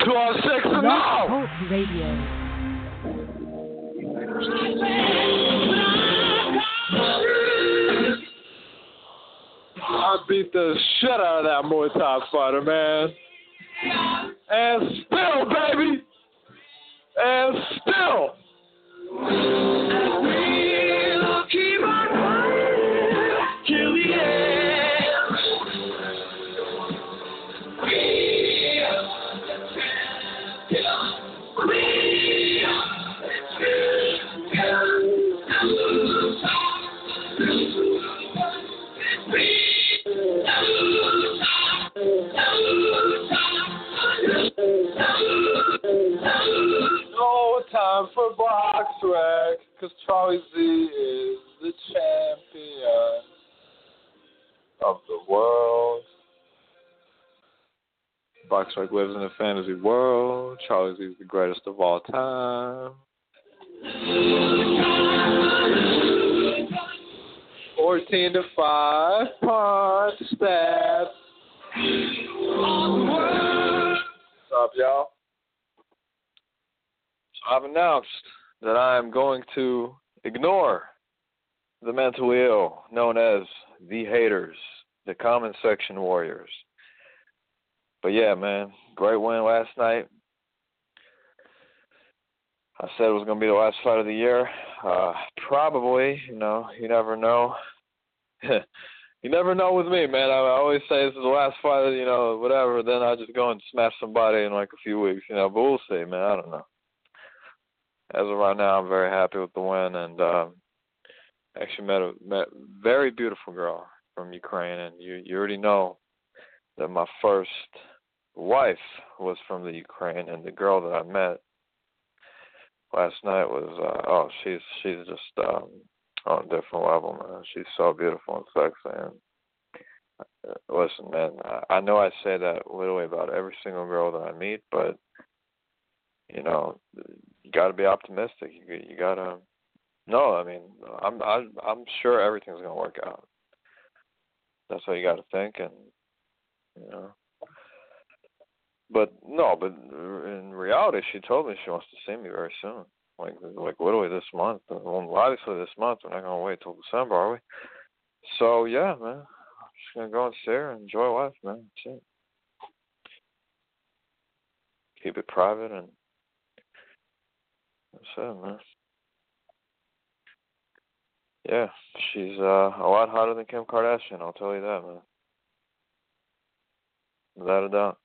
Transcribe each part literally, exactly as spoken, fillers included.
Claw six and Blog Talk Radio. I beat the shit out of that Muay Thai fighter, man. And still, baby. And still. We'll keep on fighting till the end. We are the champions. We are the No time for box rec, cause Charlie Z is the champion of the world. Box rec lives in a fantasy world. Charlie Z is the greatest of all time. Fourteen to five, punch, stab. What's up, y'all? So I've announced that I am going to ignore the mentally ill, known as the haters, the comment section warriors. But yeah, man, great win last night. I said it was going to be the last fight of the year. Uh, probably, you know, you never know. You never know with me, man. I always say this is the last fight, you know, whatever. Then I just go and smash somebody in like a few weeks, you know. But we'll see, man. I don't know. As of right now, I'm very happy with the win, and um, actually met a met very beautiful girl from Ukraine, and you you already know that my first wife was from the Ukraine, and the girl that I met last night was uh, oh she's she's just um, on a different level, man. She's so beautiful and sexy, and uh, listen, man, I, I know I say that literally about every single girl that I meet, but you know, you got to be optimistic. You you got to no. I mean, I'm I, I'm sure everything's gonna work out. That's what you got to think, and you know. But no, but in reality, she told me she wants to see me very soon. Like like literally this month. Well, obviously this month. We're not gonna wait till December, are we? So yeah, man. I'm just gonna go and see her and enjoy life, man. That's it. Keep it private and. That's it, man. Yeah, she's uh, a lot hotter than Kim Kardashian, I'll tell you that, man. Without a doubt.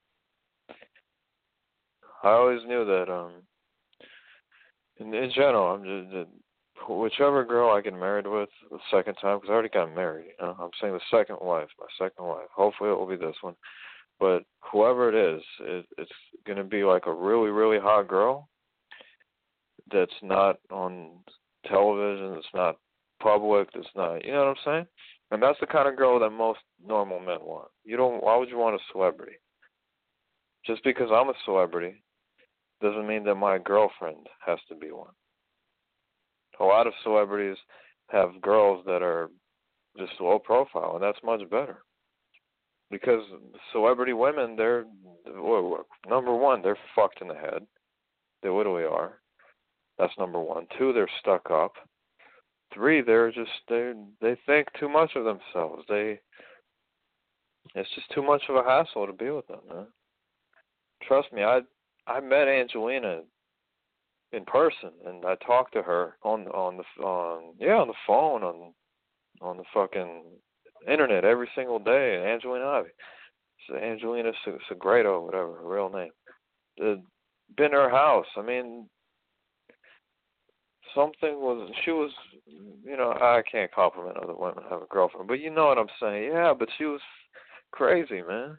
I always knew that, um, in, in general, I'm just, uh, whichever girl I get married with the second time, because I already got married, you know, I'm saying the second wife, my second wife. Hopefully it will be this one. But whoever it is, it, it's going to be like a really, really hot girl that's not on television, it's not public, it's not, you know what I'm saying? And that's the kind of girl that most normal men want. You don't, why would you want a celebrity? Just because I'm a celebrity doesn't mean that my girlfriend has to be one. A lot of celebrities have girls that are just low profile, and that's much better. Because celebrity women, they're, number one, they're fucked in the head. They literally are. That's number one. Two, they're stuck up. Three, they're just they they think too much of themselves. They it's just too much of a hassle to be with them, man. Trust me, I I met Angelina in person, and I talked to her on on the on yeah on the phone on on the fucking internet every single day. And Angelina Ivy, so Angelina Segredo, whatever her real name. Uh, been to her house. I mean. Something was, she was, you know, I can't compliment other women have a girlfriend, but you know what I'm saying. Yeah, but she was crazy, man.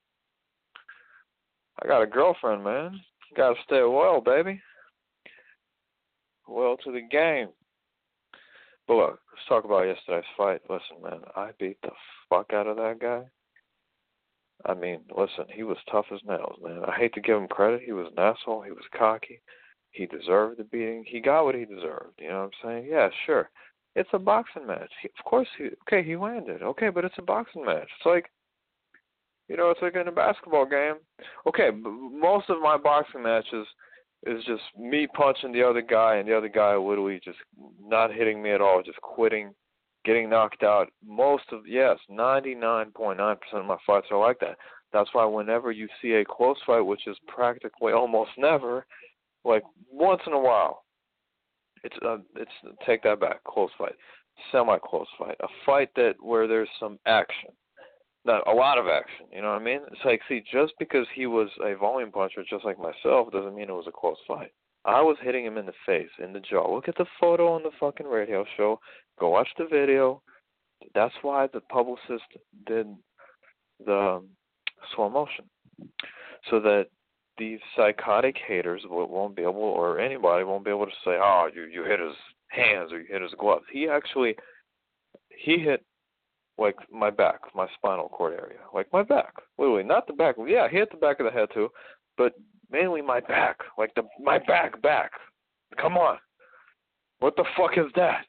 I got a girlfriend, man. Got to stay loyal, baby. Loyal to the game. But look, let's talk about yesterday's fight. Listen, man, I beat the fuck out of that guy. I mean, listen, he was tough as nails, man. I hate to give him credit. He was an asshole. He was cocky. He deserved the beating. He got what he deserved. You know what I'm saying? Yeah, sure. It's a boxing match. He, of course, he, okay, he landed. Okay, but it's a boxing match. It's like, You know, it's like in a basketball game. Okay, b- most of my boxing matches is just me punching the other guy and the other guy literally just not hitting me at all, just quitting, getting knocked out. Most of, yes, ninety-nine point nine percent of my fights are like that. That's why whenever you see a close fight, which is practically almost never, like once in a while, it's uh, it's take that back, close fight, semi-close fight, a fight that where there's some action. Not a lot of action, you know what I mean? It's like, see, just because he was a volume puncher just like myself doesn't mean it was a close fight. I was hitting him in the face, in the jaw. Look at the photo on the fucking radio show. Go watch the video. That's why the publicist did the um, slow motion. So that these psychotic haters won't be able, or anybody won't be able to say, oh, you, you hit his hands or you hit his gloves. He actually, he hit like my back, my spinal cord area, like my back, literally, not the back. Yeah, he hit the back of the head too, but mainly my back, like the my back, back. Come on, what the fuck is that?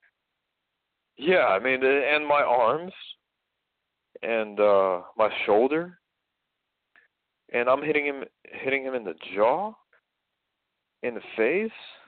Yeah, I mean, and my arms, and uh, my shoulder, and I'm hitting him, hitting him in the jaw, in the face,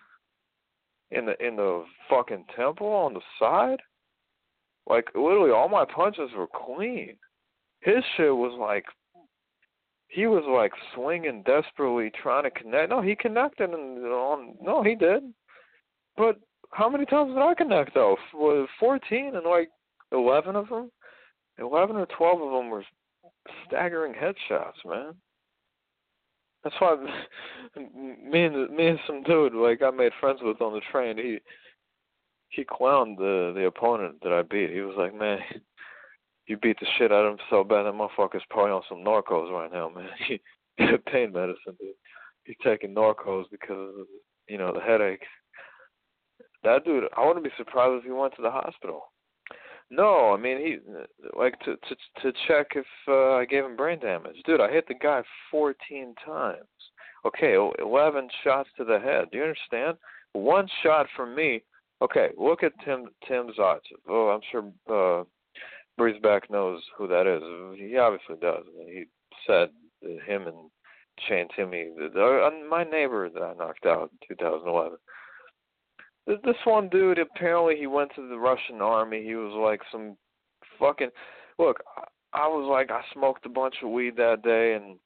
in the in the fucking temple, on the side. Like, literally, all my punches were clean. His shit was like, he was like swinging desperately, trying to connect. No, he connected and on. No, he did. But how many times did I connect though? Was fourteen and like eleven of them, eleven or twelve of them were staggering headshots, man. That's why me and me and some dude like I made friends with on the train. He. He clowned the the opponent that I beat. He was like, man, you beat the shit out of him so bad that motherfucker's probably on some Norcos right now, man. He pain medicine, dude. He's taking Norcos because of, you know, the headache. That dude, I wouldn't be surprised if he went to the hospital. No, I mean, he, like, to to to check if uh, I gave him brain damage. Dude, I hit the guy fourteen times. Okay, eleven shots to the head. Do you understand? One shot from me. Okay, look at Tim Tim Zaitsev. Oh, I'm sure uh, Breezeback knows who that is. He obviously does. I mean, he said that him and Shane Timmy, the, the, my neighbor that I knocked out in two thousand eleven. This one dude, apparently he went to the Russian army. He was like some fucking... Look, I was like, I smoked a bunch of weed that day, and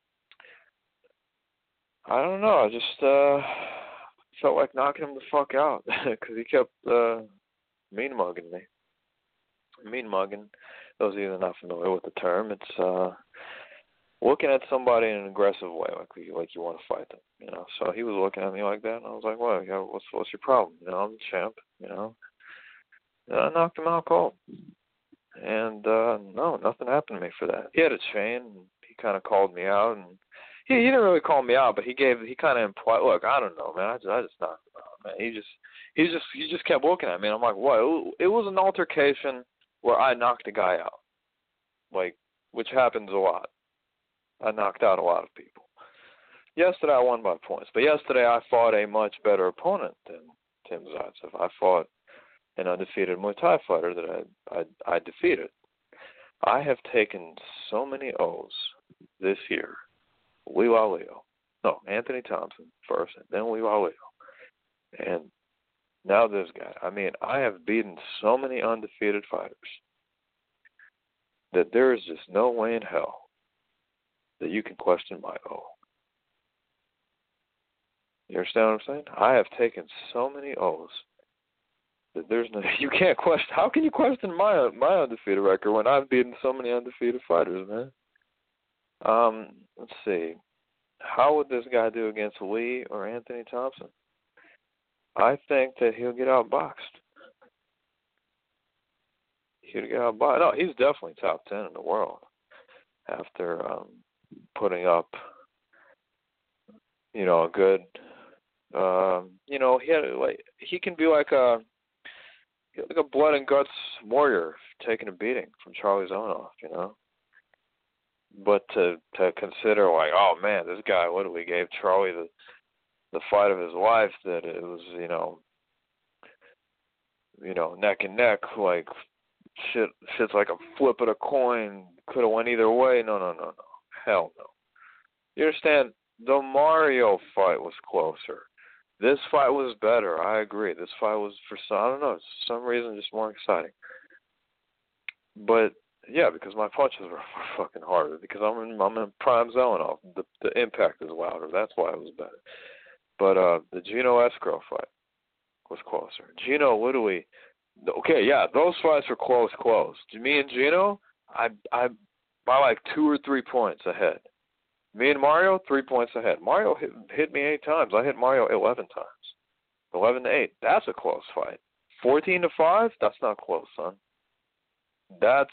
I don't know, I just... uh felt like knocking him the fuck out because he kept uh, mean mugging me. Mean mugging. Those of you that are not familiar with the term, it's uh, looking at somebody in an aggressive way, like you, like you want to fight them. You know. So he was looking at me like that, and I was like, "Well, yeah, what's what's your problem? You know, I'm the champ. You know." And I knocked him out cold, and uh, no, nothing happened to me for that. He had a chain, and he kind of called me out, and. He, he didn't really call me out, but he gave he kind of implied. Look, I don't know, man. I just I just knocked him out, man. He just he just he just kept looking at me, and I'm like, what? It was an altercation where I knocked a guy out, like which happens a lot. I knocked out a lot of people. Yesterday I won by points, but yesterday I fought a much better opponent than Tim Zaitsev. I fought an undefeated Muay Thai fighter that I I, I defeated. I have taken so many O's this year. Weewa Leo. No, Anthony Thompson first, and then Weewa Leo. And now this guy. I mean, I have beaten so many undefeated fighters that there is just no way in hell that you can question my O. You understand what I'm saying? I have taken so many O's that there's no, you can't question, how can you question my my undefeated record when I've beaten so many undefeated fighters, man? Um, let's see. How would this guy do against Lee or Anthony Thompson? I think that he'll get outboxed. He'll get outboxed. No, he's definitely top ten in the world after um, putting up, you know, a good, um, you know, he had like he can be like a like a blood and guts warrior taking a beating from Charlie Zonoff, you know. But to to consider like, oh man, this guy literally gave Charlie the the fight of his life, that it was, you know, you know, neck and neck, like shit shit's like a flip of a coin, could have went either way. No, no, no, no. Hell no. You understand? The Mario fight was closer. This fight was better. I agree. This fight was, for some, I don't know, for some reason, just more exciting. But yeah, because my punches were, were fucking harder. Because I'm in, I'm in prime zone off. The the impact is louder. That's why it was better. But uh, the Gino Escrow fight was closer. Gino literally, okay, yeah, those fights were close, close. Me and Gino, I I by like two or three points ahead. Me and Mario, three points ahead. Mario hit, hit me eight times. I hit Mario eleven times. Eleven to eight. That's a close fight. Fourteen to five. That's not close, son. That's,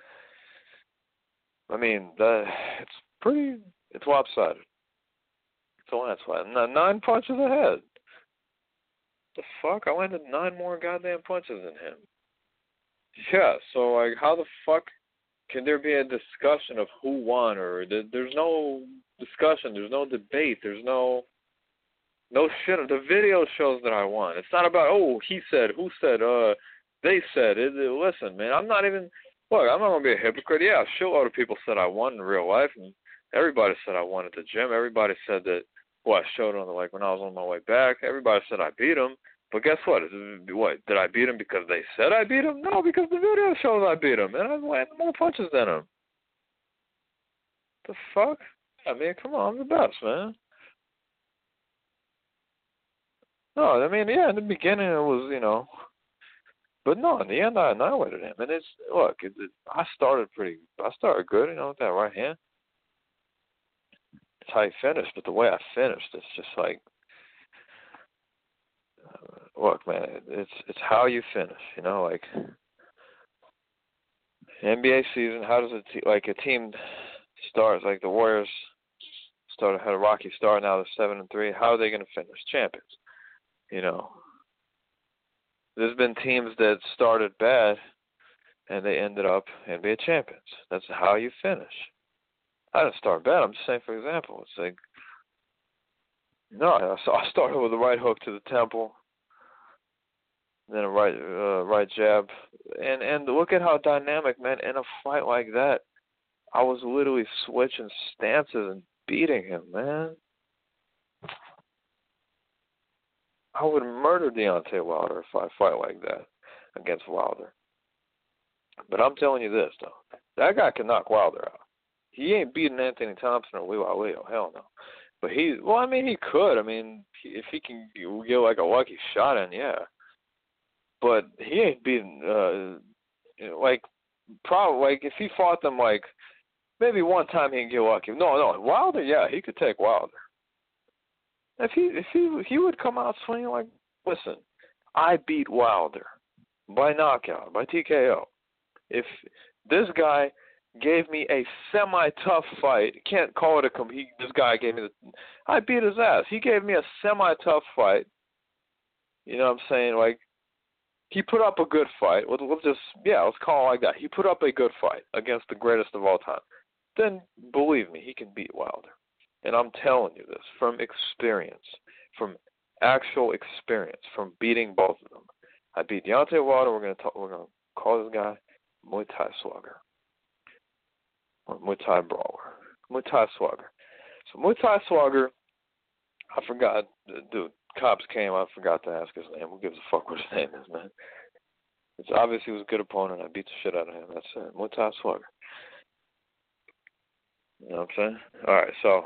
I mean, that it's pretty. It's lopsided. It's a landslide. Nine punches ahead. The fuck? I landed nine more goddamn punches than him. Yeah. So like, how the fuck can there be a discussion of who won? Or there's no discussion. There's no debate. There's no no shit. The video shows that I won. It's not about, oh, he said, who said, uh, they said. It, it, listen, man, I'm not even, look, I'm not going to be a hypocrite. Yeah, a shitload of people said I won in real life, and everybody said I won at the gym. Everybody said that, well, I showed on the, like, when I was on my way back. Everybody said I beat him. But guess what? What? Did I beat him because they said I beat him? No, because the video shows I beat him, and I landed more punches than him. The fuck? I mean, come on, I'm the best, man. No, I mean, yeah, in the beginning it was, you know, but no, in the end I annihilated him. And it's, look, it, it, I started pretty, I started good, you know, with that right hand. It's how you finish, but the way I finished, it's just like, uh, look, man, it, it's it's how you finish, you know, like N B A season. How does it te- like a team starts, like the Warriors started had a rocky start, now they're seven and three. How are they going to finish? Champions, you know. There's been teams that started bad and they ended up N B A champions. That's how you finish. I didn't start bad. I'm just saying, for example, it's like, no, I started with a right hook to the temple, then a right uh, right jab, and and look at how dynamic, man. In a fight like that, I was literally switching stances and beating him, man. I would murder Deontay Wilder if I fight like that against Wilder. But I'm telling you this, though. That guy can knock Wilder out. He ain't beating Anthony Thompson or Leo Leo. Hell no. But he, well, I mean, he could. I mean, if he can get like a lucky shot in, yeah. But he ain't beating, uh, you know, like, probably, like, if he fought them, like, maybe one time he can get lucky. No, no. Wilder, yeah, he could take Wilder. If he if he he would come out swinging like, listen, I beat Wilder by knockout, by T K O. If this guy gave me a semi-tough fight, can't call it a he, this guy gave me the, I beat his ass. He gave me a semi-tough fight. You know what I'm saying? Like, he put up a good fight. Let's, let's just, yeah, let's call it like that. He put up a good fight against the greatest of all time. Then, believe me, he can beat Wilder. And I'm telling you this from experience, from actual experience, from beating both of them. I beat Deontay Wilder. We're gonna talk, we're gonna call this guy Muay Thai Slugger, or Muay Thai Brawler, Muay Thai Slugger. So Muay Thai Slugger, I forgot, dude. Cops came. I forgot to ask his name. Who gives a fuck what his name is, man? It's obvious he was a good opponent. I beat the shit out of him. That's it. Muay Thai Slugger. You know what I'm saying? All right, so.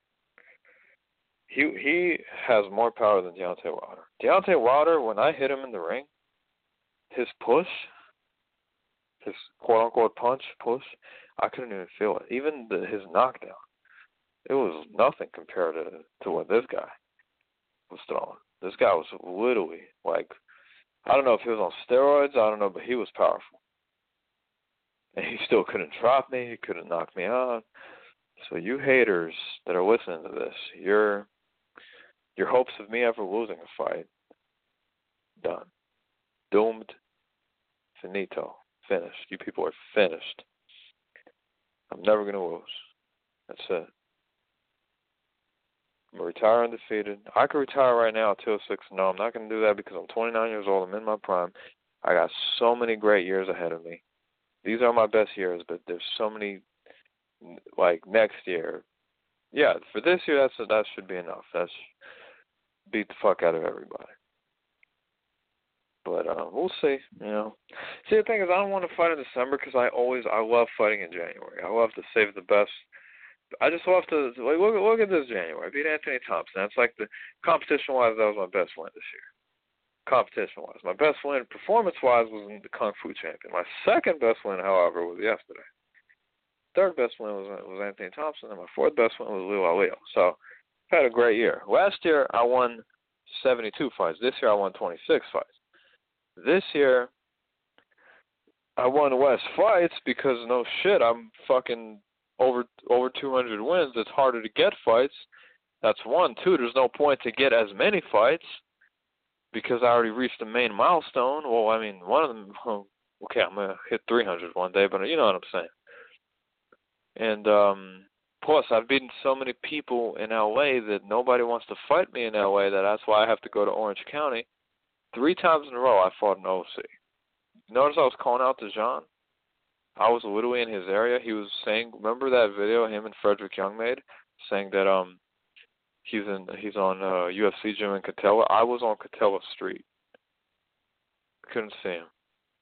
He he has more power than Deontay Wilder. Deontay Wilder, when I hit him in the ring, his push, his quote-unquote punch, push, I couldn't even feel it. Even the, his knockdown, it was nothing compared to, to what this guy was throwing. This guy was literally, like, I don't know if he was on steroids, I don't know, but he was powerful. And he still couldn't drop me, he couldn't knock me out. So you haters that are listening to this, you're... Your hopes of me ever losing a fight, done. Doomed. Finito. Finished. You people are finished. I'm never going to lose. That's it. I'm going to retire undefeated. I could retire right now at two oh six. No, I'm not going to do that because I'm twenty-nine years old. I'm in my prime. I got so many great years ahead of me. These are my best years, but there's so many like next year. Yeah, for this year, that's that should be enough. That's beat the fuck out of everybody. But uh, we'll see. You know, see the thing is, I don't want to fight in December because I always I love fighting in January. I love to save the best. I just love to like, look. Look at this January. I beat Anthony Thompson. That's like the competition wise. That was my best win this year. Competition wise, my best win performance wise was in the Kung Fu Champion. My second best win, however, was yesterday. Third best win was was Anthony Thompson, and my fourth best win was Leo Leo. So I've had a great year. Last year I won seventy-two fights. This year I won twenty-six fights. This year, I won less fights because no shit, I'm fucking over over two hundred wins. It's harder to get fights. That's one. Two, there's no point to get as many fights because I already reached the main milestone. Well, I mean, one of them, well, okay, I'm going to hit three hundred one day, but you know what I'm saying. And um, plus, I've beaten so many people in L A that nobody wants to fight me in L A that that's why I have to go to Orange County. Three times in a row, I fought in O C. Notice I was calling out to Jean. I was literally in his area. He was saying, remember that video him and Frederick Young made, saying that um he's in he's on uh, U F C gym in Catella. I was on Catella Street. Couldn't see him.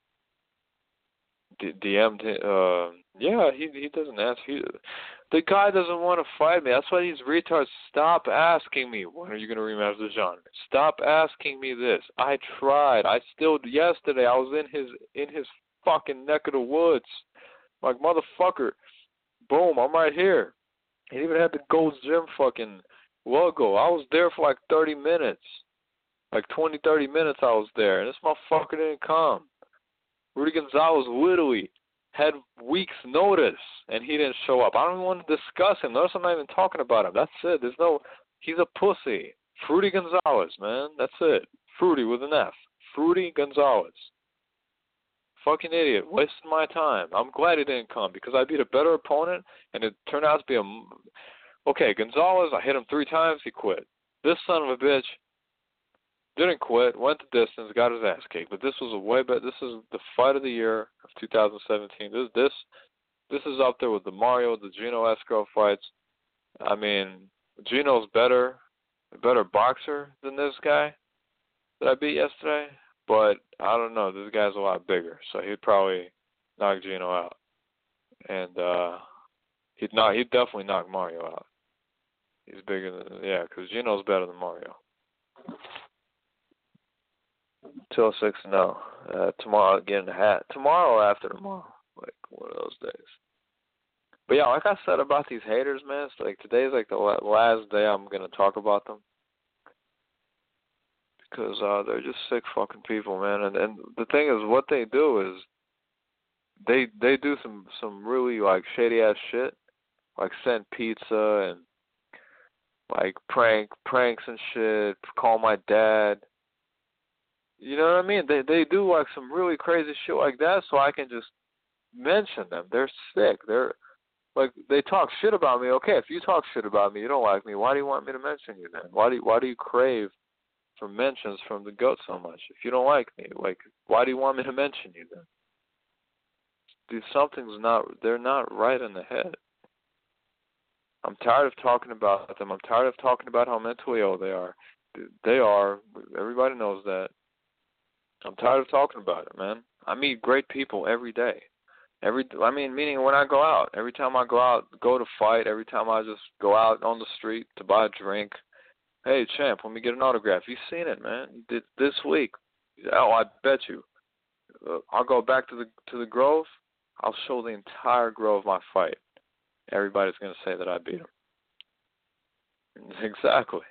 D- D M'd him. Uh, yeah, he he doesn't ask. He, the guy doesn't want to fight me. That's why these retards stop asking me, when are you going to rematch the genre? Stop asking me this. I tried. I still, yesterday, I was in his in his fucking neck of the woods. Like, motherfucker, boom, I'm right here. He even had the Gold's Gym fucking logo. I was there for like thirty minutes. Like twenty, thirty minutes I was there, and this motherfucker didn't come. Rudy Gonzalez literally had weeks' notice, and he didn't show up. I don't even want to discuss him. Notice I'm not even talking about him. That's it. There's no, he's a pussy. Fruity Gonzalez, man. That's it. Fruity with an F. Fruity Gonzalez. Fucking idiot. Wasting my time. I'm glad he didn't come because I beat a better opponent, and it turned out to be a... Okay, Gonzalez, I hit him three times, he quit. This son of a bitch didn't quit, went the distance, got his ass kicked. But this was a way better. This is the fight of the year of two thousand seventeen. This this this is up there with the Mario, the Gino Escrow fights. I mean, Gino's better, a better boxer than this guy that I beat yesterday. But I don't know. This guy's a lot bigger, so he'd probably knock Gino out, and uh, he'd not. He'd definitely knock Mario out. He's bigger than yeah, because Gino's better than Mario. two oh six no. Uh, tomorrow, get in the hat. Tomorrow or after tomorrow. Like, one of those days. But yeah, like I said about these haters, man, it's like today's like the last day I'm going to talk about them. Because uh, they're just sick fucking people, man. And and the thing is, what they do is they they do some, some really, like, shady-ass shit. Like send pizza and, like, prank pranks and shit. Call my dad. You know what I mean? They they do like some really crazy shit like that, so I can just mention them. They're sick. They're like they talk shit about me. Okay, if you talk shit about me, you don't like me. Why do you want me to mention you then? Why do you, why do you crave for mentions from the goat so much? If you don't like me, like why do you want me to mention you then? Dude, something's not. They're not right in the head. I'm tired of talking about them. I'm tired of talking about how mentally ill they are. They are. Everybody knows that. I'm tired of talking about it, man. I meet great people every day. Every, I mean, meaning when I go out, every time I go out, go to fight, every time I just go out on the street to buy a drink, hey, champ, let me get an autograph. You've seen it, man. You did this week. Oh, I bet you. Uh, I'll go back to the to the Grove. I'll show the entire Grove my fight. Everybody's going to say that I beat him. Exactly.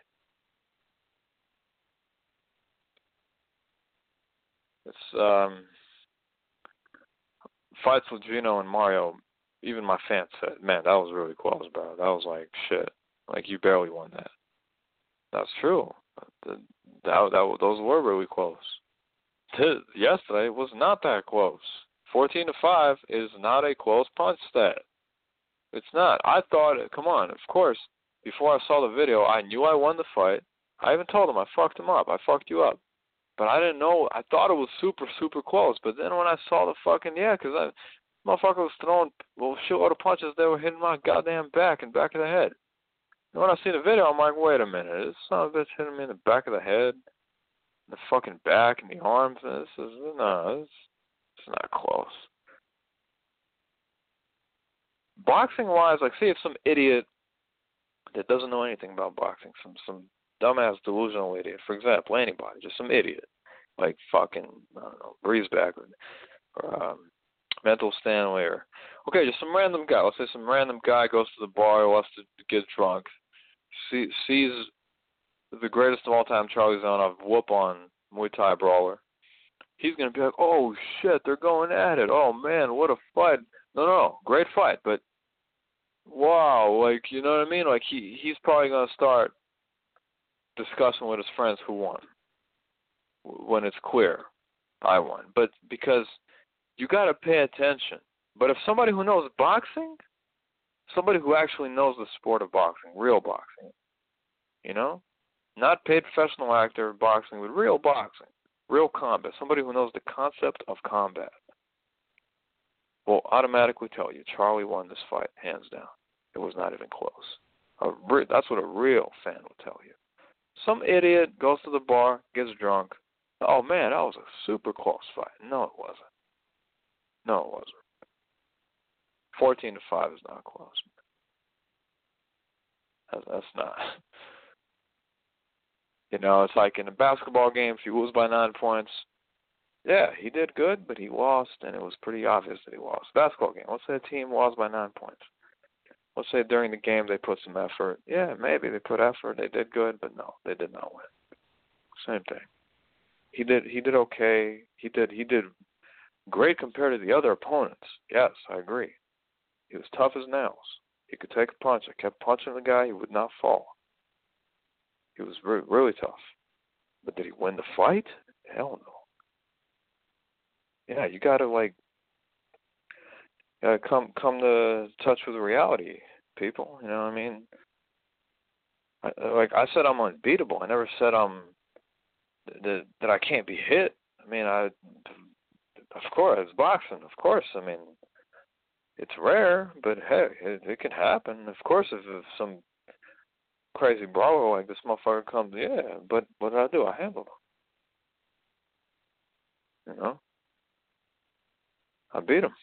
It's um, fights with Gino and Mario. Even my fans said, "Man, that was really close, bro. That was like shit. Like you barely won that." That's true. That, that, that those were really close. Yesterday was not that close. Fourteen to five is not a close punch stat. It's not. I thought, come on, of course. Before I saw the video, I knew I won the fight. I even told him I fucked him up. I fucked you up. But I didn't know. I thought it was super, super close. But then when I saw the fucking, yeah, because I, motherfucker was throwing well, shitload of punches that were hitting my goddamn back and back of the head. And when I see the video, I'm like, wait a minute, this son of a bitch hitting me in the back of the head, the fucking back, and the arms. And this is no, this it's not close. Boxing wise, like, see if some idiot that doesn't know anything about boxing, some some dumbass delusional idiot, for example, anybody, just some idiot, like fucking I don't know, Breezeback or, or um, Mental Stanley, or okay, just some random guy. Let's say some random guy goes to the bar, wants to get drunk, see, sees the greatest of all time, Charlie Zelenoff, whoop on Muay Thai brawler. He's gonna be like, oh shit, they're going at it. Oh man, what a fight! No, no, no, great fight, but wow, like, you know what I mean? Like, he he's probably gonna start discussing with his friends who won when it's clear I won. But because you got to pay attention. But if somebody who knows boxing, somebody who actually knows the sport of boxing, real boxing, you know, not paid professional actor boxing, but real boxing, real combat, somebody who knows the concept of combat, will automatically tell you Charlie won this fight, hands down. It was not even close. A re- that's what a real fan will tell you. Some idiot goes to the bar, gets drunk. Oh, man, that was a super close fight. No, it wasn't. No, it wasn't. fourteen to five is not close. That's, that's not. You know, it's like in a basketball game, if you lose by nine points, yeah, he did good, but he lost, and it was pretty obvious that he lost. Basketball game, let's say a team lost by nine points. Let's say during the game they put some effort. Yeah, maybe they put effort, they did good, but no, they did not win. Same thing. He did he did okay. He did he did great compared to the other opponents. Yes, I agree. He was tough as nails. He could take a punch. I kept punching the guy. He would not fall. He was really, really tough. But did he win the fight? Hell no. Yeah, you gotta like, gotta come come to touch with reality, people. You know what I mean? I, like I said, I'm unbeatable. I never said I'm that that I can't be hit. I mean, I of course it's boxing. Of course, I mean it's rare, but hey, it, it can happen. Of course, if, if some crazy brawler like this motherfucker comes, yeah. But what did I do? I handled him. You know. I beat him.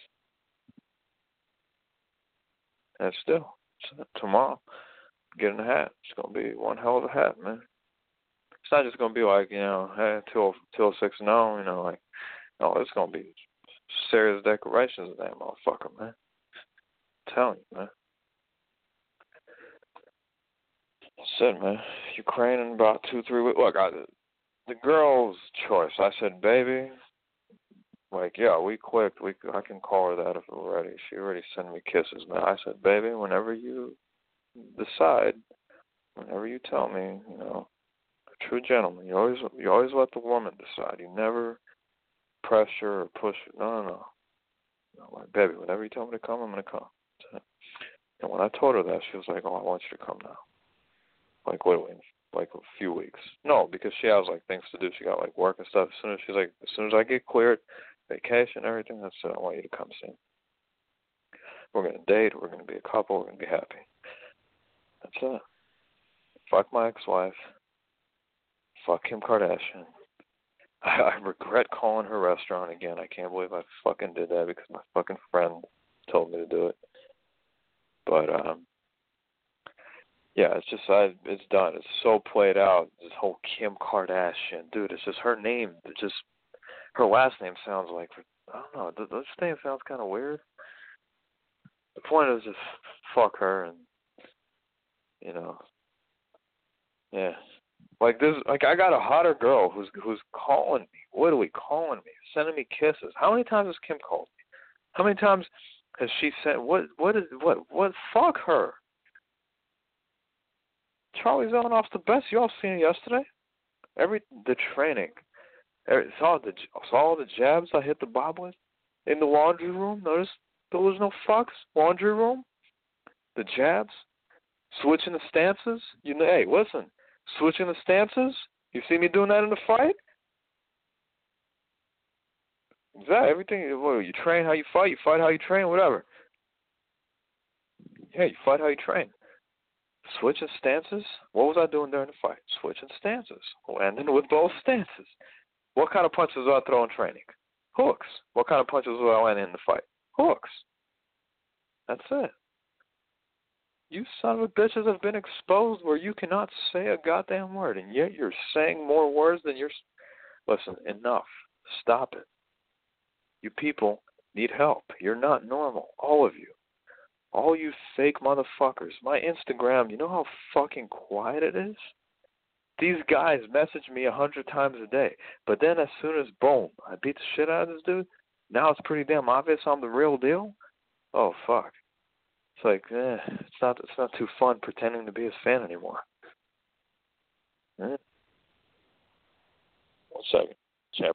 And still, tomorrow, getting a hat. It's going to be one hell of a hat, man. It's not just going to be like, you know, hey, two oh six and oh, you know, like, no, it's going to be serious decorations of that motherfucker, man. I'm telling you, man. That's it, man. Ukraine in about two, three weeks. Look, I, the girl's choice. I said, baby, like, yeah, we clicked. We, I can call her that if we're ready. She already sent me kisses, man. I said, baby, whenever you decide, whenever you tell me, you know, a true gentleman, you always you always let the woman decide. You never pressure or push. No, no, no. no like, baby, whenever you tell me to come, I'm going to come. And when I told her that, she was like, oh, I want you to come now. Like, literally, like a few weeks. No, because she has, like, things to do. She got, like, work and stuff. As soon as she's like, as soon as I get cleared, vacation, everything, that's it. I want you to come soon. We're going to date. We're going to be a couple. We're going to be happy. That's it. Fuck my ex-wife. Fuck Kim Kardashian. I, I regret calling her restaurant again. I can't believe I fucking did that because my fucking friend told me to do it. But, um, yeah, it's just, I, it's done. It's so played out. This whole Kim Kardashian. Dude, it's just her name. It's just, her last name sounds like, I don't know, this name sounds kind of weird. The point is just fuck her and, you know, yeah. Like this, like I got a hotter girl who's who's calling me, literally calling me, sending me kisses. How many times has Kim called me? How many times has she said, what, what is, what, what, fuck her. Charlie Zelenoff's the best. Y'all seen it yesterday? Every, the training. Every, saw the, saw all the jabs I hit the Bob with in the laundry room. Notice there was no fucks. Laundry room. The jabs. Switching the stances. You know, hey, listen. Switching the stances. You see me doing that in the fight? Exactly. Everything. Well, you train how you fight. You fight how you train. Whatever. Yeah, you fight how you train. Switching stances. What was I doing during the fight? Switching stances. Landing with both stances. What kind of punches was I throwing in training? Hooks. What kind of punches was I landing in the fight? Hooks. That's it. You son of a bitches have been exposed where you cannot say a goddamn word, and yet you're saying more words than you're... Listen, enough. Stop it. You people need help. You're not normal. All of you. All you fake motherfuckers. My Instagram, you know how fucking quiet it is? These guys message me a hundred times a day. But then as soon as, boom, I beat the shit out of this dude, now it's pretty damn obvious I'm the real deal? Oh, fuck. It's like, eh, it's not it's not too fun pretending to be his fan anymore. Eh? One second. Champ.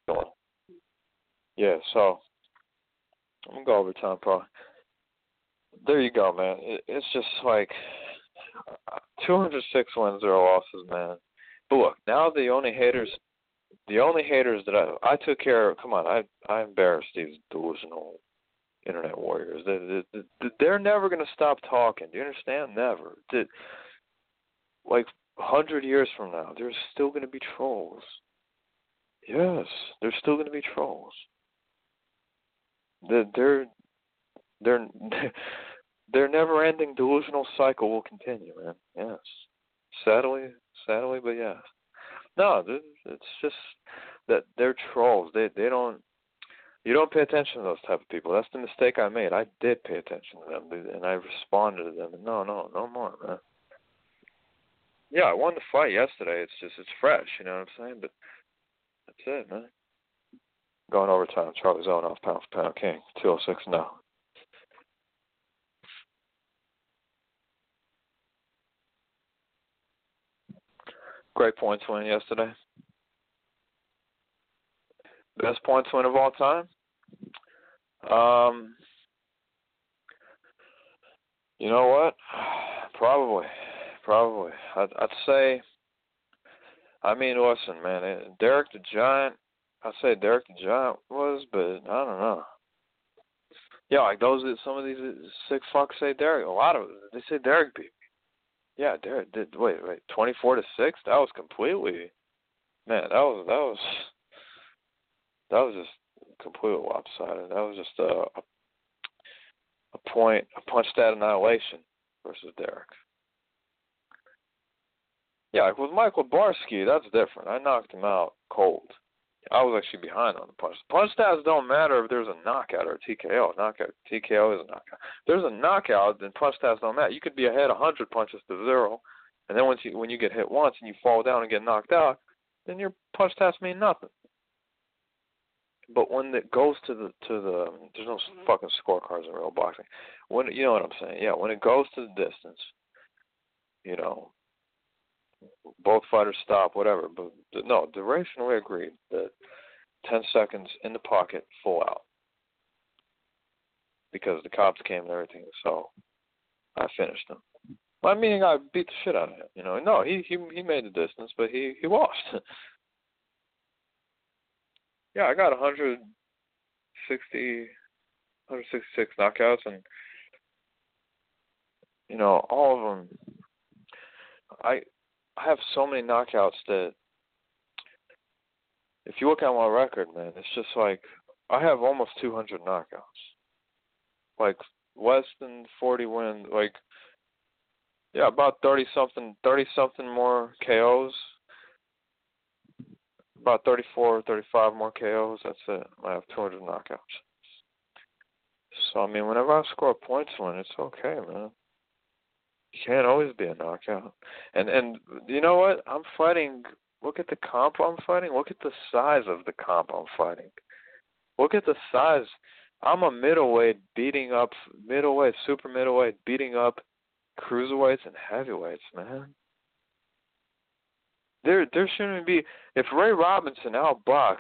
Yeah, so, I'm going to go over time probably. There you go, man. It, it's just like two hundred six wins, zero losses, man. But look, now the only haters, the only haters that I I took care of. Come on, I I embarrassed these delusional internet warriors. They, they, they're never gonna stop talking. Do you understand? Never. They, like a hundred years from now, there's still gonna be trolls. Yes, there's still gonna be trolls. They're they're they're Their never-ending delusional cycle will continue, man. Yes. Sadly, sadly, but yes. No, it's just that they're trolls. They they don't. You don't pay attention to those type of people. That's the mistake I made. I did pay attention to them, and I responded to them. And no, no, no more, man. Yeah, I won the fight yesterday. It's just it's fresh. You know what I'm saying? But that's it, man. Going overtime. Charlie Zonoff, pound for pound king. two oh six now. Great points win yesterday. Best points win of all time? Um, you know what? Probably. Probably. I'd, I'd say, I mean, listen, man, it, Derek the Giant, I'd say Derek the Giant was, but I don't know. Yeah, like those, some of these sick fucks say Derek. A lot of them, they say Derek beat me. Yeah, Derek did. Wait, wait, twenty-four to six. That was completely, man. That was that was that was just completely lopsided. That was just a a, a point, a punch that annihilation versus Derek. Yeah, like with Michael Barsky, that's different. I knocked him out cold. I was actually behind on the punch. Punch stats don't matter if there's a knockout or a T K O. Knockout, T K O is a knockout. If there's a knockout, then punch stats don't matter. You could be ahead one hundred punches to zero, and then once you when you get hit once and you fall down and get knocked out, then your punch stats mean nothing. But when it goes to the to the there's no fucking scorecards in real boxing. When you know what I'm saying? Yeah, when it goes to the distance, you know. Both fighters stop, whatever. But no, duration, we agreed that ten seconds in the pocket, full out. Because the cops came and everything, so I finished him. I mean, I beat the shit out of him. You know, no, he he he made the distance, but he he lost. Yeah, I got one hundred sixty, one hundred sixty-six knockouts, and you know, all of them. I. I have so many knockouts that if you look at my record, man, it's just like I have almost two hundred knockouts. Like less than forty wins. Like, yeah, about thirty-something, thirty-something more K Os. About thirty-four, thirty-five more K Os. That's it. I have two hundred knockouts. So, I mean, whenever I score points win, it's okay, man. You can't always be a knockout. And, and you know what? I'm fighting. Look at the comp I'm fighting. Look at the size of the comp I'm fighting. Look at the size. I'm a middleweight beating up, middleweight, super middleweight, beating up cruiserweights and heavyweights, man. There there shouldn't be, if Ray Robinson outboxed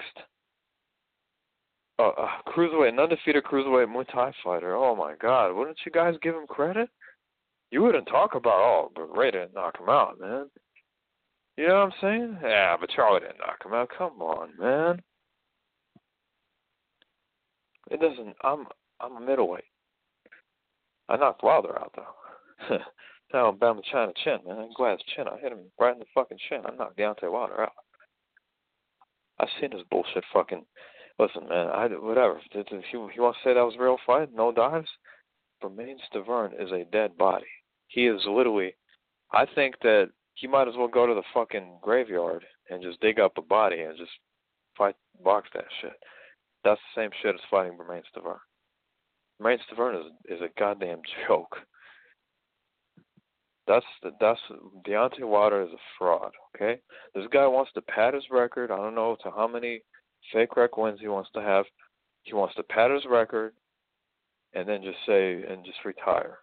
a, a cruiserweight, an undefeated cruiserweight Muay Thai fighter, oh my God, wouldn't you guys give him credit? You wouldn't talk about, oh, but Ray didn't knock him out, man. You know what I'm saying? Yeah, but Charlie didn't knock him out. Come on, man. It doesn't. I'm I'm a middleweight. I knocked Wilder out though. That Alabama China chin, man. I'm glad his chin. I hit him right in the fucking chin. I knocked Deontay Wilder out. I've seen this bullshit fucking. Listen, man. I whatever. If you, you want to say that was a real fight, no dives. Bermane Stiverne is a dead body. He is literally. I think that he might as well go to the fucking graveyard and just dig up a body and just fight, box that shit. That's the same shit as fighting Bermane Stiverne. Bermane Stiverne is is a goddamn joke. That's the, that's Deontay Wilder is a fraud. Okay, this guy wants to pad his record. I don't know to how many fake rec wins he wants to have. He wants to pad his record, and then just say and just retire.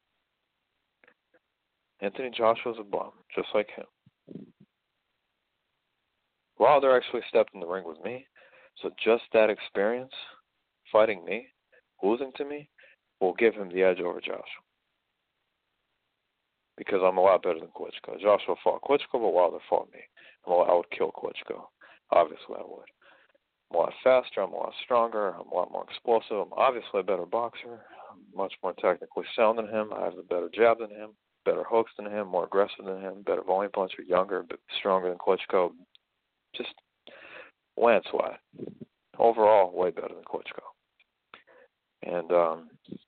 Anthony Joshua's a bum, just like him. Wilder actually stepped in the ring with me, so just that experience, fighting me, losing to me, will give him the edge over Joshua. Because I'm a lot better than Klitschko. Joshua fought Klitschko, but Wilder fought me. I'm a lot, I would kill Klitschko. Obviously, I would. I'm a lot faster. I'm a lot stronger. I'm a lot more explosive. I'm obviously a better boxer. I'm much more technically sound than him. I have a better jab than him, better hooks than him, more aggressive than him, better volume puncher, younger, but stronger than Klitschko. Just landslide. Overall, way better than Klitschko. And um,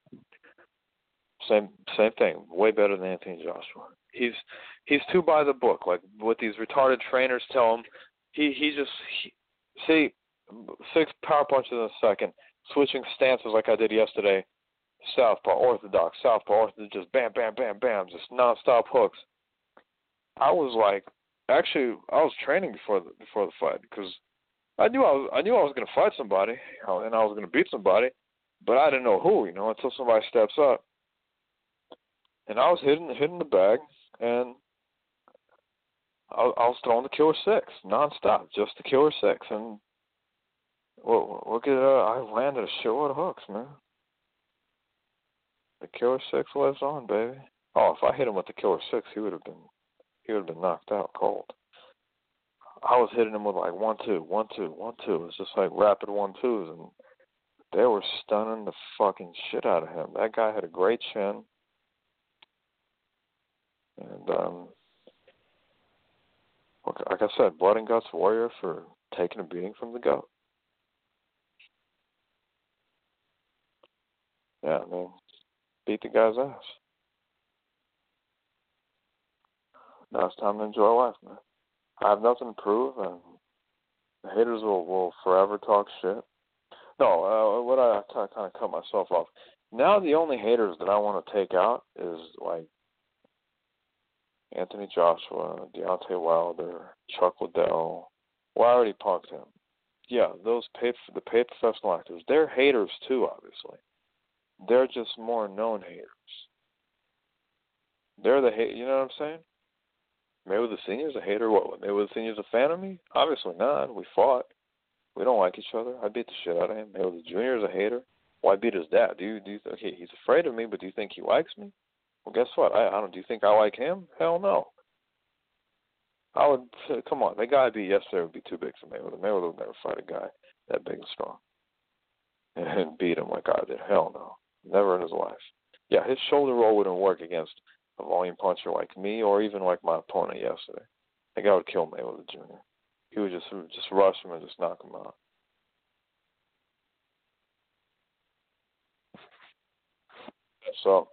same same thing, way better than Anthony Joshua. He's he's too by the book, like what these retarded trainers tell him. He he just he, see six power punches in a second, switching stances like I did yesterday. Southpaw, orthodox, southpaw, orthodox, just bam, bam, bam, bam, just nonstop hooks. I was like, actually, I was training before the before the fight because I knew I was I knew I was going to fight somebody and I was going to beat somebody, but I didn't know who, you know, until somebody steps up. And I was hitting hitting the bag, and I, I was throwing the killer six nonstop, just the killer six. And well, look at uh, I landed a shitload of hooks, man. The killer six lives on, baby. Oh, if I hit him with the killer six, he would have been he would have been knocked out cold. I was hitting him with like one two, one two, one two. It's just like rapid one twos, and they were stunning the fucking shit out of him. That guy had a great chin. And, um, like I said, blood and guts warrior for taking a beating from the goat. Yeah, I mean, beat the guy's ass. Now it's time to enjoy life, man. I have nothing to prove, and the haters will, will forever talk shit. No, uh, what I, I kind of cut myself off. Now the only haters that I want to take out is, like, Anthony Joshua, Deontay Wilder, Chuck Liddell. Well, I already punked him. Yeah, those paid the paid professional actors. They're haters too, obviously. They're just more known haters. They're the hate. You know what I'm saying? Mayweather Senior's a hater. What? Mayweather Senior's a fan of me? Obviously not. We fought. We don't like each other. I beat the shit out of him. Mayweather Junior's a hater. Well, I beat his dad. Do you? Do you? Okay, he's afraid of me, but do you think he likes me? Well, guess what? I, I don't. Do you think I like him? Hell no. I would. Come on, that guy I beat yesterday would be too big for Mayweather. Mayweather would never fight a guy that big and strong and beat him like I did. Hell no, never in his life. Yeah, his shoulder roll wouldn't work against a volume puncher like me or even like my opponent yesterday. That guy would kill Mayweather Junior He would just just rush him and just knock him out. So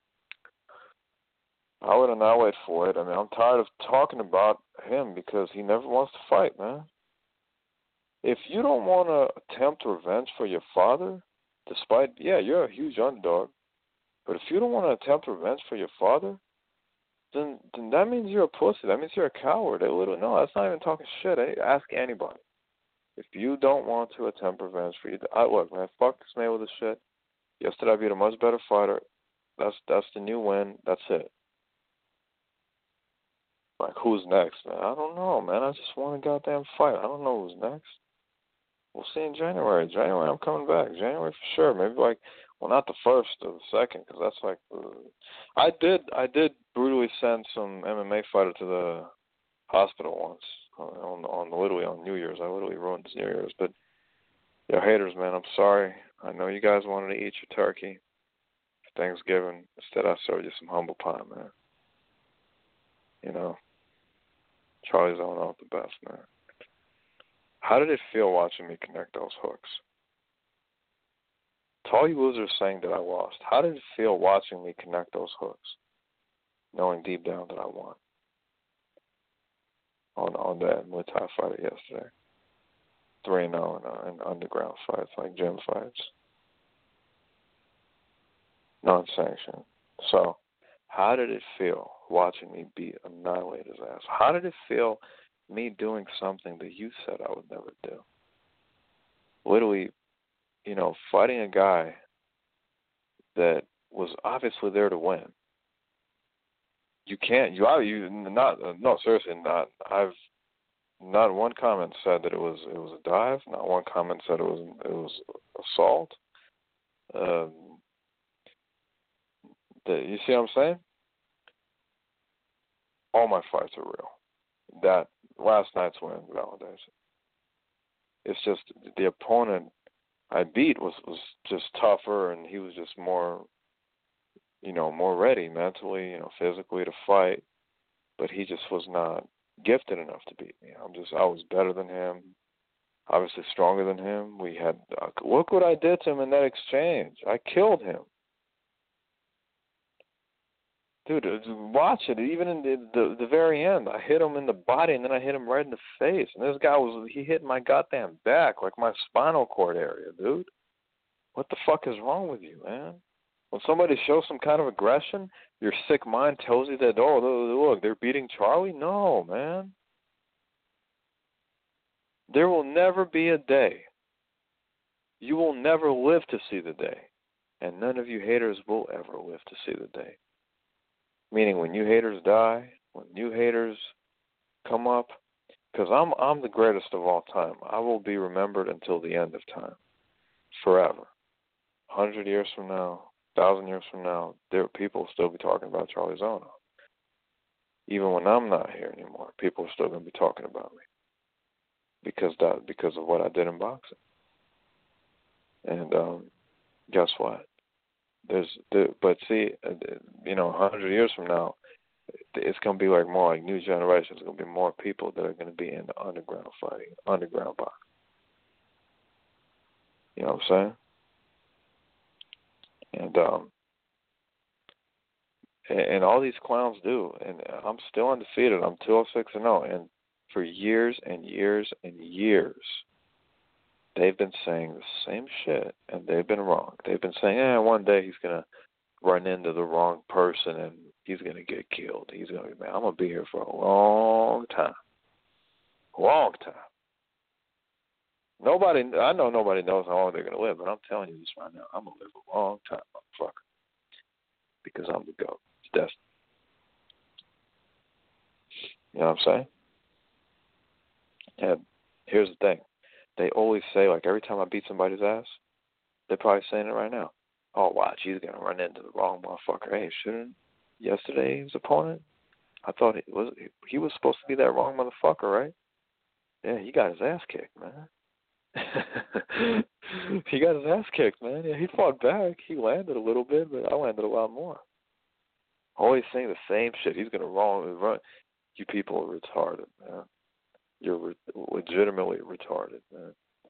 I would not wait for it. I mean, I'm tired of talking about him because he never wants to fight, man. If you don't want to attempt revenge for your father, despite, yeah, you're a huge underdog, but if you don't want to attempt revenge for your father, then then that means you're a pussy. That means you're a coward. They literally, no, that's not even talking shit. Eh? Ask anybody. If you don't want to attempt revenge for you, I, look, man, fuck this man with this shit. Yesterday I beat a much better fighter. That's that's the new win. That's it. Like, who's next, man? I don't know, man. I just want a goddamn fight. I don't know who's next. We'll see in January. January, I'm coming back. January for sure. Maybe like, well, not the first or the second, because that's like, uh, I did, I did brutally send some M M A fighter to the hospital once on, on, on literally on New Year's. I literally ruined his New Year's. But, yeah, haters, man, I'm sorry. I know you guys wanted to eat your turkey for Thanksgiving. Instead, I served you some humble pie, man. You know, Charlie's on out the best, man. How did it feel watching me connect those hooks? To all you losers saying that I lost, how did it feel watching me connect those hooks, knowing deep down that I won on on that Muay Thai fight yesterday? three and oh in, uh, in underground fights, like gym fights. Non-sanctioned. So, how did it feel watching me beat Annihilator's ass? How did it feel me doing something that you said I would never do? Literally, you know, fighting a guy that was obviously there to win. You can't, you, you not, no, seriously, not, I've, not one comment said that it was, it was a dive. Not one comment said it was, it was assault. Um, the, you see what I'm saying? All my fights are real. That last night's win validates it. It's just the opponent I beat was, was just tougher, and he was just more, you know, more ready mentally, you know, physically to fight. But he just was not gifted enough to beat me. I'm just, I was better than him, obviously stronger than him. We had, uh, look what I did to him in that exchange. I killed him. Dude, watch it. Even in the, the the very end, I hit him in the body, and then I hit him right in the face. And this guy was, he hit my goddamn back, like my spinal cord area, dude. What the fuck is wrong with you, man? When somebody shows some kind of aggression, your sick mind tells you that, oh, look, they're beating Charlie? No, man. There will never be a day. You will never live to see the day. And none of you haters will ever live to see the day. Meaning when you haters die, when new haters come up, because I'm I'm the greatest of all time. I will be remembered until the end of time, forever. A hundred years from now, a thousand years from now, there people will still be talking about Charlie Zono. Even when I'm not here anymore, people are still going to be talking about me because that because of what I did in boxing. And um, guess what? There's, there, but see, you know, a hundred years from now, it's going to be like more like new generations. It's going to be more people that are going to be in the underground fighting, underground boxing. You know what I'm saying? And um, and, and all these clowns do. And I'm still undefeated. I'm two oh six and oh. And for years and years and years, they've been saying the same shit, and they've been wrong. They've been saying, eh, one day he's going to run into the wrong person, and he's going to get killed. He's going to be, man, I'm going to be here for a long time. Long time. Nobody, I know nobody knows how long they're going to live, but I'm telling you this right now. I'm going to live a long time, motherfucker. Because I'm the GOAT. It's destiny. You know what I'm saying? And here's the thing. They always say, like, every time I beat somebody's ass, they're probably saying it right now. Oh, watch, he's going to run into the wrong motherfucker. Hey, shouldn't yesterday's opponent? I thought he was he was supposed to be that wrong motherfucker, right? Yeah, he got his ass kicked, man. He got his ass kicked, man. Yeah, he fought back. He landed a little bit, but I landed a lot more. Always saying the same shit. He's going to wrong run. You people are retarded, man. You're re- legitimately retarded, man.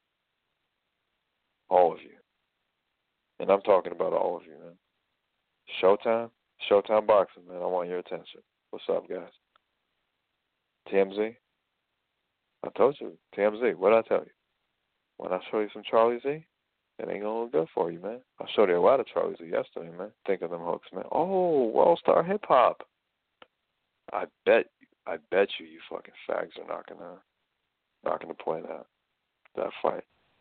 All of you. And I'm talking about all of you, man. Showtime? Showtime Boxing, man. I want your attention. What's up, guys? T M Z? I told you. T M Z. What did I tell you? When I show you some Charlie Z, it ain't going to look good for you, man. I showed you a lot of Charlie Z yesterday, man. Think of them hooks, man. Oh, World Star Hip Hop. I bet I bet you you fucking fags are not gonna not gonna play that that fight.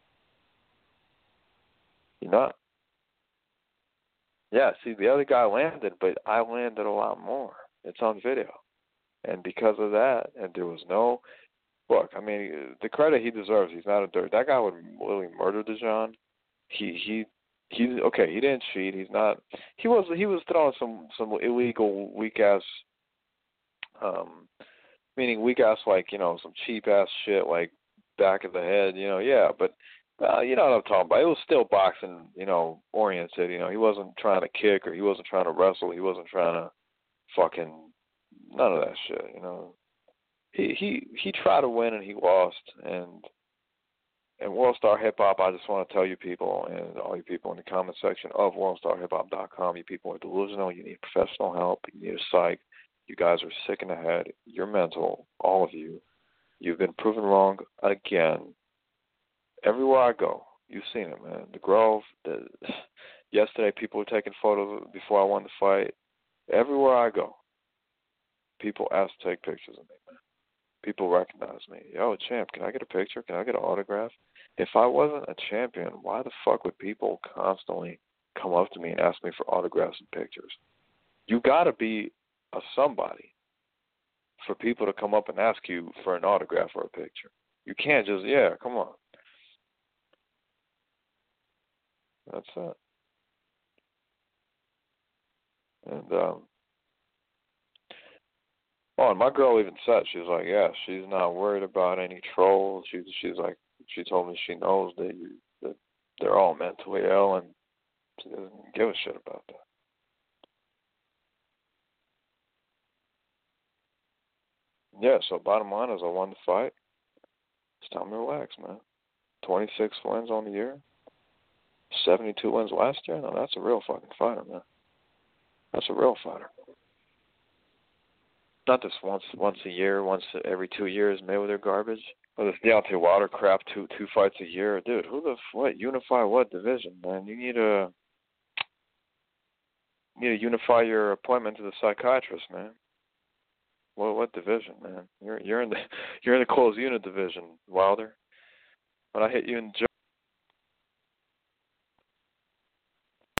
You're not. Yeah, see, the other guy landed, but I landed a lot more. It's on video. And because of that, and there was no, look, I mean, the credit he deserves, he's not a dirt. That guy would literally murder Dejan. He, he, he, okay, he didn't cheat. He's not, he was, he was throwing some, some illegal, weak-ass, um, meaning weak-ass, like, you know, some cheap-ass shit, like back of the head, you know, yeah, but Well, you know what I'm talking about. It was still boxing, you know, oriented. You know, he wasn't trying to kick or he wasn't trying to wrestle. He wasn't trying to fucking none of that shit. You know, he he he tried to win and he lost. And and World Star Hip Hop, I just want to tell you people and all you people in the comment section of world star hip hop dot com, you people are delusional. You need professional help. You need a psych. You guys are sick in the head. You're mental, all of you. You've been proven wrong again. Everywhere I go, you've seen it, man. The Grove. The, yesterday, people were taking photos before I won the fight. Everywhere I go, people ask to take pictures of me, man. People recognize me. Yo, champ, can I get a picture? Can I get an autograph? If I wasn't a champion, why the fuck would people constantly come up to me and ask me for autographs and pictures? You got to be a somebody for people to come up and ask you for an autograph or a picture. You can't just, yeah, come on. That's it. And, um, oh, and my girl even said, she was like, yeah, she's not worried about any trolls. She, she's like, she told me she knows that, you, that they're all mentally ill and she doesn't give a shit about that. Yeah, so bottom line is I won the fight. It's time to relax, man. twenty-six wins on the year. seventy-two wins last year. No, that's a real fucking fighter, man. That's a real fighter. Not this once once a year, once every two years Mayweather garbage. Or this Deontay Wilder crap, two two fights a year. Dude, who the what? Unify what division, man? You need to you need to unify your appointment to the psychiatrist, man. What what division, man? You're you're in the you're in the closed unit division, Wilder. When I hit you in the